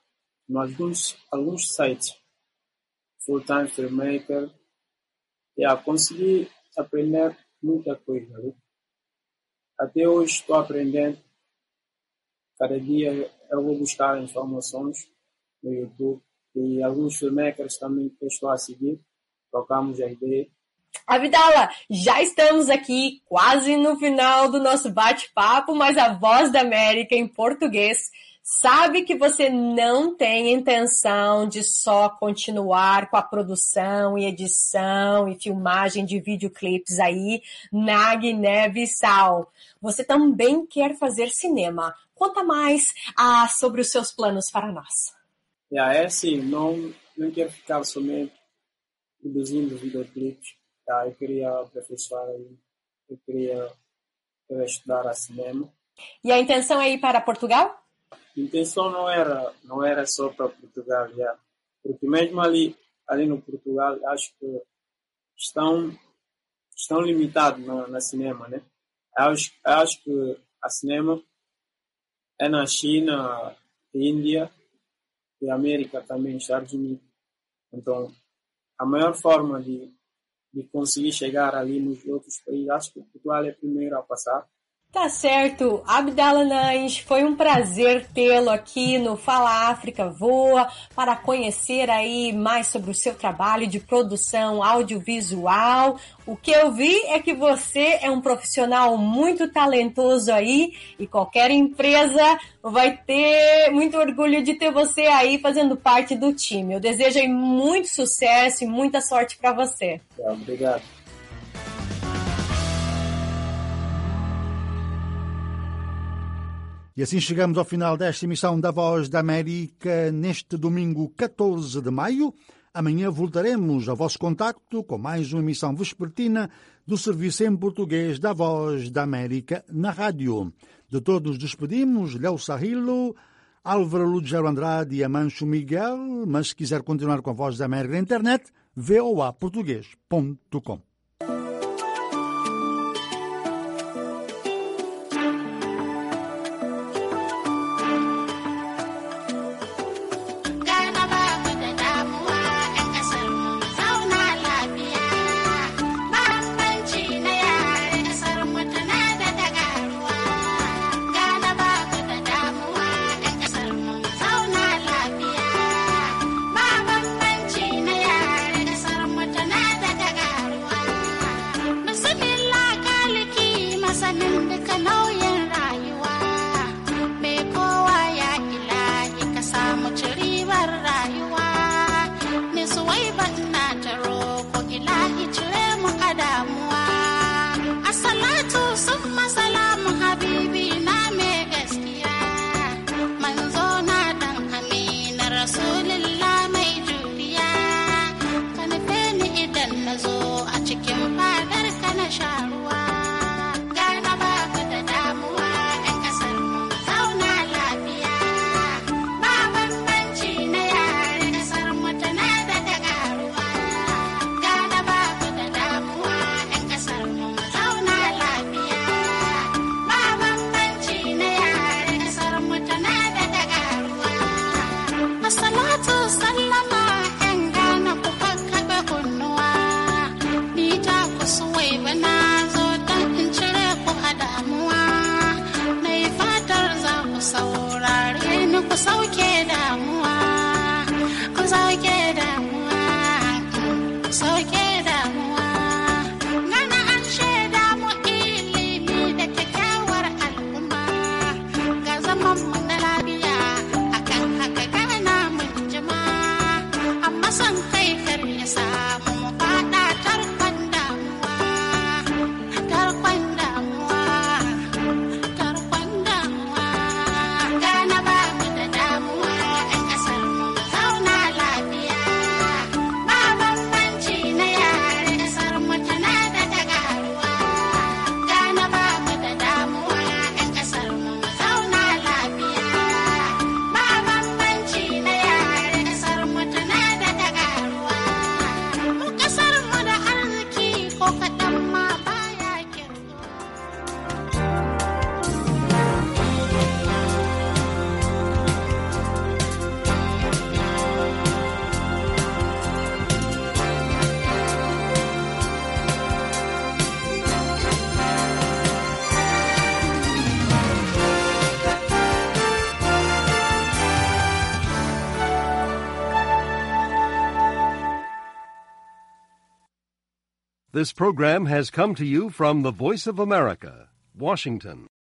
em alguns, alguns sites, full-time filmmaker, yeah, consegui aprender muita coisa ali. Até hoje estou aprendendo. Cada dia eu vou buscar informações no YouTube e alguns filmmakers também que eu estou a seguir. Trocamos a ideia. Abdala, já estamos aqui quase no final do nosso bate-papo, mas a Voz da América em português sabe que você não tem intenção de só continuar com a produção e edição e filmagem de videoclipes aí na Guiné-Bissau. Você também quer fazer cinema. Conta mais ah, sobre os seus planos para nós. Yeah, é assim, não, não quero ficar somente produzindo videoclipes. Yeah, eu queria aperfeiçoar aí, eu queria, queria estudar a cinema. E a intenção é ir para Portugal? A intenção não era, não era só para Portugal, yeah. Porque mesmo ali, ali no Portugal, acho que estão, estão limitados na, na cinema, né? Eu acho, eu acho que a cinema é na China, Índia e América também, Estados Unidos. Então, a maior forma de, de conseguir chegar ali nos outros países, acho que Portugal é o primeiro a passar. Tá certo, Abdala Nange, foi um prazer tê-lo aqui no Fala África Voa para conhecer aí mais sobre o seu trabalho de produção audiovisual. O que eu vi é que você é um profissional muito talentoso aí e qualquer empresa vai ter muito orgulho de ter você aí fazendo parte do time. Eu desejo aí muito sucesso e muita sorte para você. Obrigado. E assim chegamos ao final desta emissão da Voz da América neste domingo catorze de maio. Amanhã voltaremos ao vosso contacto com mais uma emissão vespertina do serviço em português da Voz da América na rádio. De todos despedimos Léo Sarrilo, Álvaro Lugero Andrade e Amancho Miguel, mas se quiser continuar com a Voz da América na internet, v o a português ponto com. This program has come to you from the Voice of America, Washington.